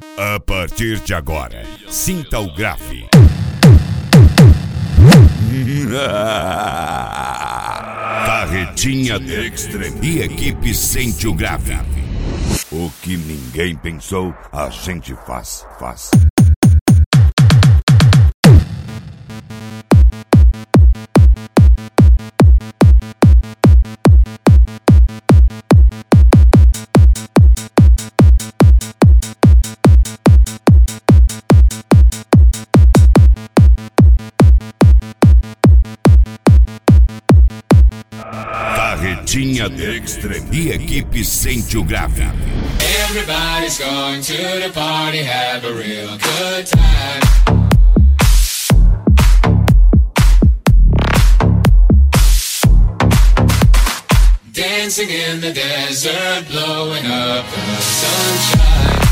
A partir de agora, sinta o grave. Carretinha Extreme e equipe sente o grave. O que ninguém pensou, a gente faz. Carretinha Extreme e equipe sente o grave. Everybody's going to the party, have a real good time. Dancing in the desert, blowing up the sunshine.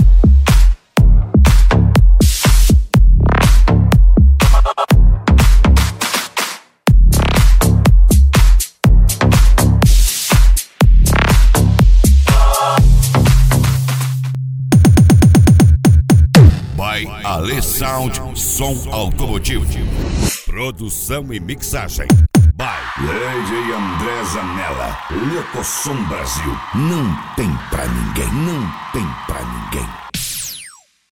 Ale Sound, som automotivo. Produção e mixagem by Lady André Zanella. Locosom Brasil. Não tem pra ninguém.